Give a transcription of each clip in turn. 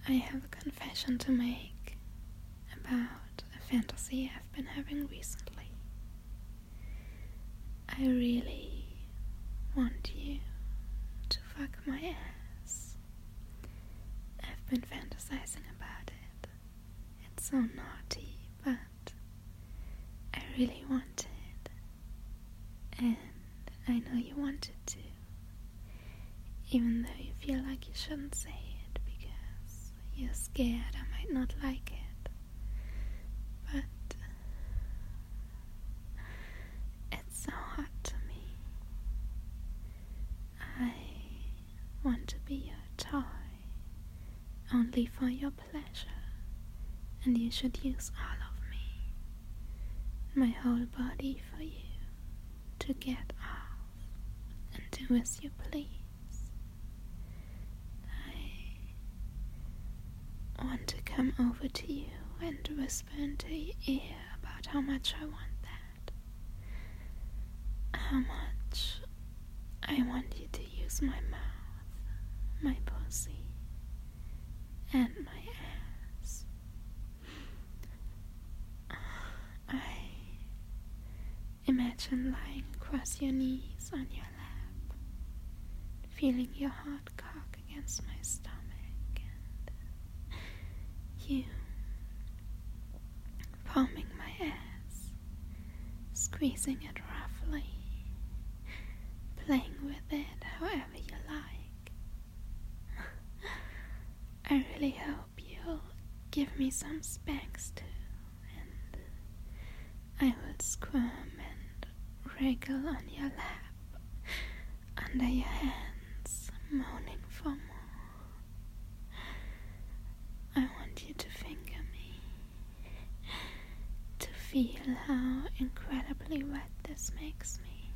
I have a confession to make about a fantasy I've been having recently. I really want you to fuck my ass. I've been fantasizing about it. It's so naughty, but I really want it. And I know you want it too. Even though you feel like you shouldn't say it because you're scared I might not like it. But it's so hot to me. I want to be your toy, only for your pleasure, and you should use all of me, my whole body for you to get off and do as you please. I want to come over to you and whisper into your ear about how much I want that. How much I want you to use my mouth, my pussy, and my ass. I imagine lying across your knees on your lap, feeling your hard cock against my stomach, and you palming my ass, squeezing it roughly, playing with it however you like. I really hope you'll give me some spanks too, and I will squirm and wriggle on your lap, under your hands, moaning for more. I want you to finger me, to feel how incredibly wet this makes me.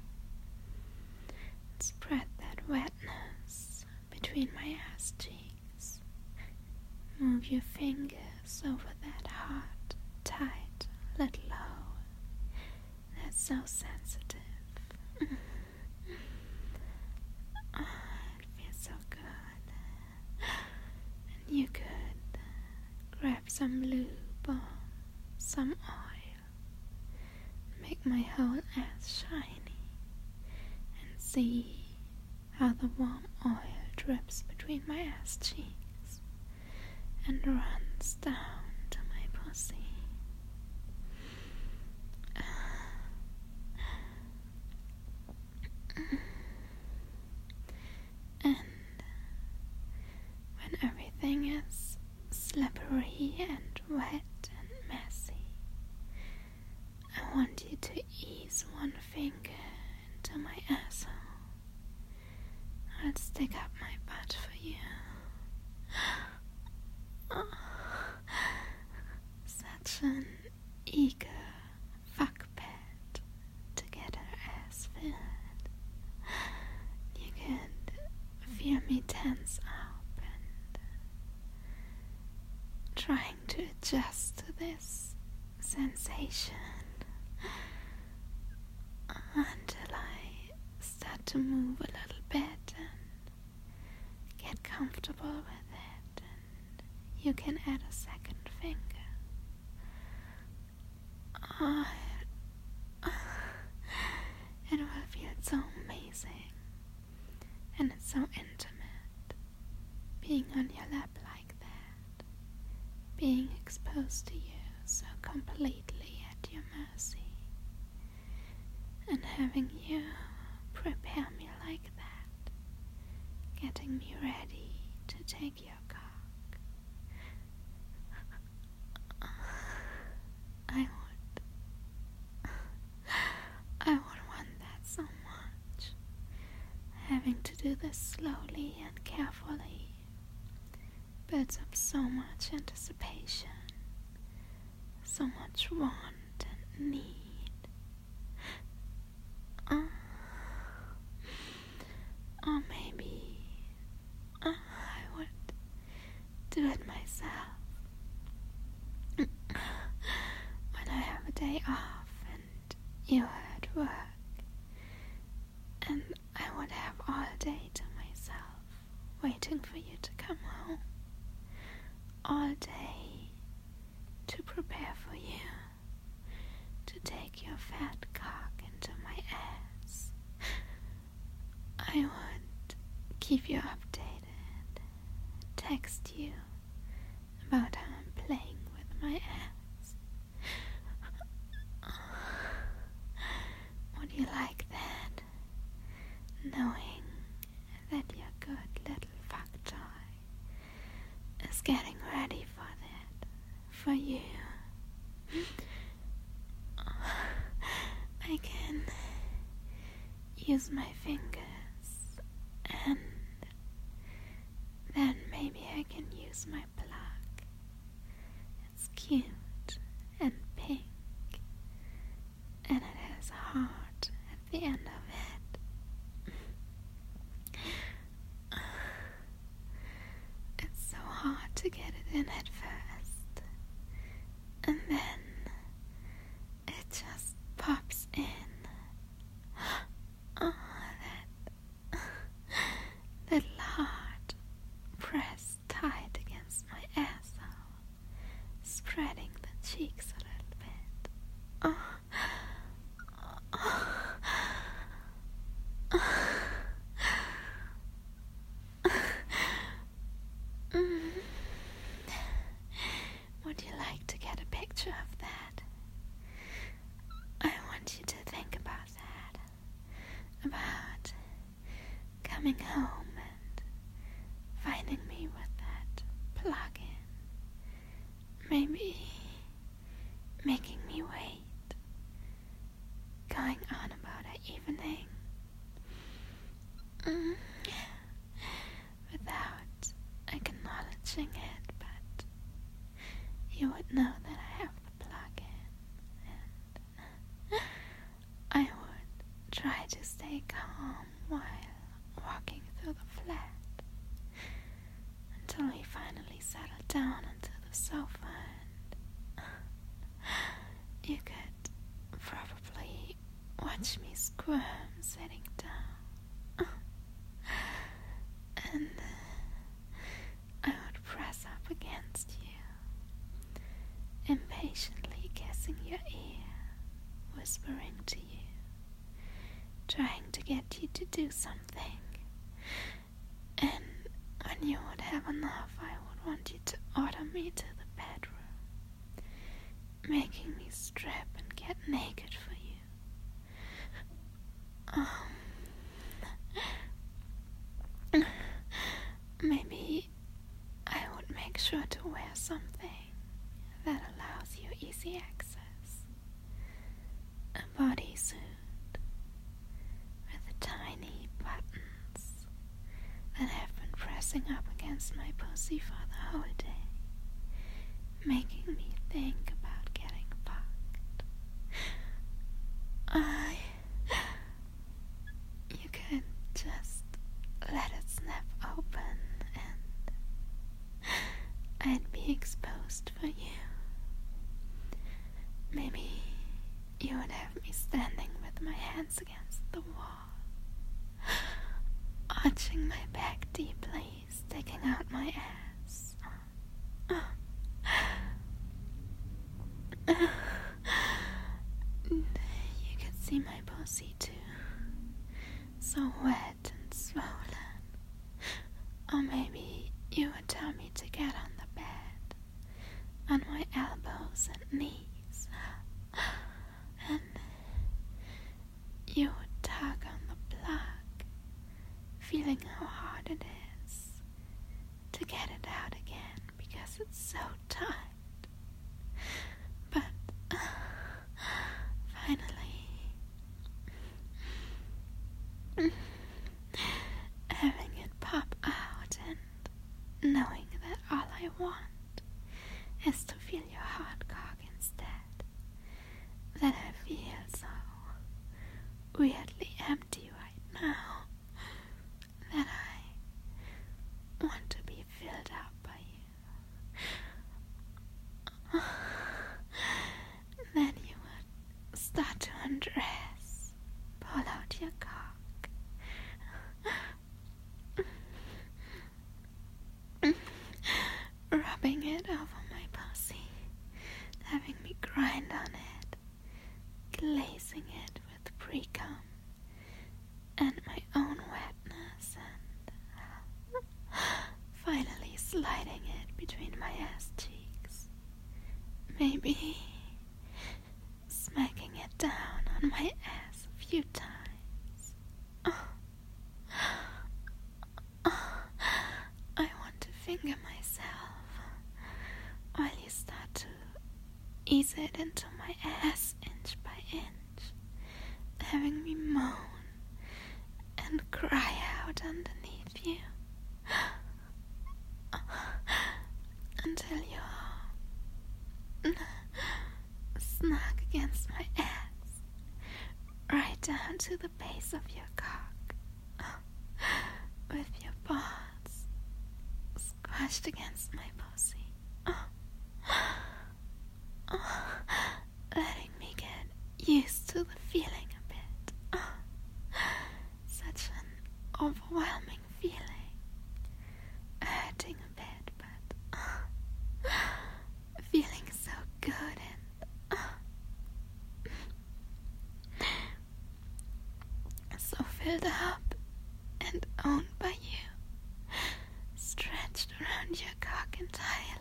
Spread that wetness between my ass cheeks. Move your fingers over that hot, tight little hole that's so sensitive. Oh, it feels so good. And you could grab some lube or some oil, make my whole ass shiny, and see how the warm oil drips between my ass cheeks and runs down to my pussy. And when everything is slippery and wet and messy, I want you to ease one finger into my asshole. I'll stick up my butt for you. Oh, such an eager fuck pet to get her ass filled. You could feel me tense up and trying to adjust to this sensation until I start to move a little bit and get comfortable with it, and you can add a second finger. Oh, it will feel so amazing, and it's so intimate, being on your lap like that, being exposed to you so completely at your mercy, and having you prepare me like that, getting me ready to take your cock. I would want that so much. Having to do this slowly and carefully builds up so much anticipation, so much want and need. Or maybe I would do it myself when I have a day off and you are at work, and I would have all day to myself, waiting for you to come home, all day to prepare for you, to take your fat cock into my ass. I would keep you updated, text you about how I'm playing with my ass. Would you like that? Knowing that your good little fuck toy is getting ready for that, for you. I can use my fingers, and then maybe I can use my plug. It's cute and pink, and it has a heart at the end of it. It's so hard to get it in at first, and then it just pops in. Oh, that little heart pressed tight against my asshole, spreading the cheeks a little bit. Would you like to get a picture of that? I want you to think about that, about coming home and finding me with that plug-in, maybe making me wait, going on about our evening, without acknowledging it, but you would know that I have the plug-in, and I would try to stay calm while walking through the flat until we finally settled down onto the sofa, and you could probably watch me squirm sitting down, and I would press up against you, impatiently kissing your ear, whispering to you, trying to get you to do something. And when you would have enough, I would want you to order me to the bedroom, making me strip and get naked for you. Maybe I would make sure to wear something that allows you easy access. A bodysuit with tiny buttons that have been pressing up against my pussy for the whole day, making me think about getting fucked. You could just let it snap open and I'd be exposed for you. Maybe you would have me standing with my hands against the wall, arching my back deeply, sticking out my ass. You could see my pussy too, so wet and swollen. Or maybe you would tell me to get on the bed, on my elbows and knees, and you would tug on the plug, feeling how hard it is to get it out again because it's so tight. But finally, having it pop out and knowing that all I want is to feel your hard cock instead, that I feel so weirdly empty right now, that I want to be filled up by you. Then you would start to undress, pull out your cock, rubbing it sliding it between my ass cheeks. Maybe smacking it down on my ass a few times. I want to finger myself while you start to ease it into my ass inch by inch, having me moan and cry out underneath you until you're snug against my ass, right down to the base of your cock, with your balls squashed against my pussy, letting me get used to the feeling a bit. Such an overwhelming feeling, hurting a bit, but feeling so good and so filled up and owned by you, stretched around your cock entirely.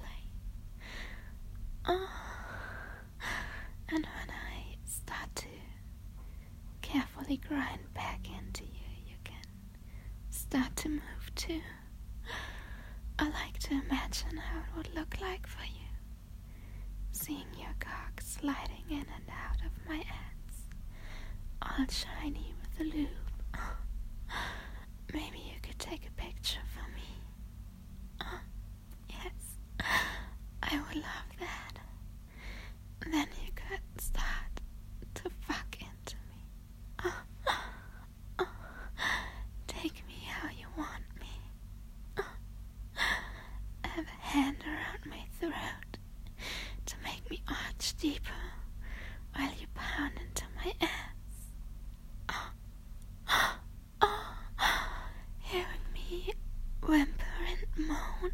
And when I start to carefully grind back into you, you can start to move too. I like to imagine how it would look like for you, seeing your cock sliding in and out of my ass, all shiny with the lube. Maybe you could take a picture for me. Yes, I would love that. Then you could start to fuck into me. Take me how you want me. Have a hand around my throat to make me arch deeper while you pound into my ass. Hearing me whimper and moan.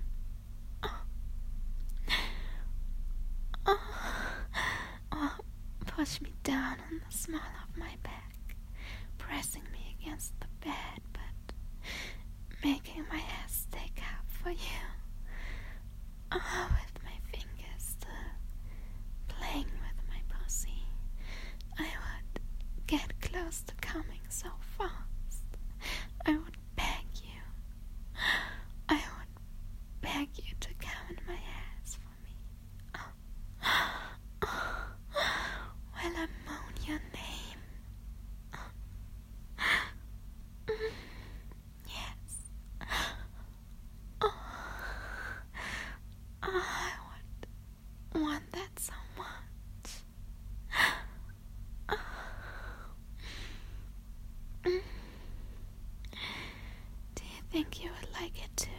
Or push me down on the small of my back, pressing me against the bed, but making my ass stick up for you. With my fingers still playing with my pussy, I would get close to coming so fast. I would beg you. I would beg you to come in my ass for me. While I moan your name. Yes. I would want that so much. Do you think you would like it too?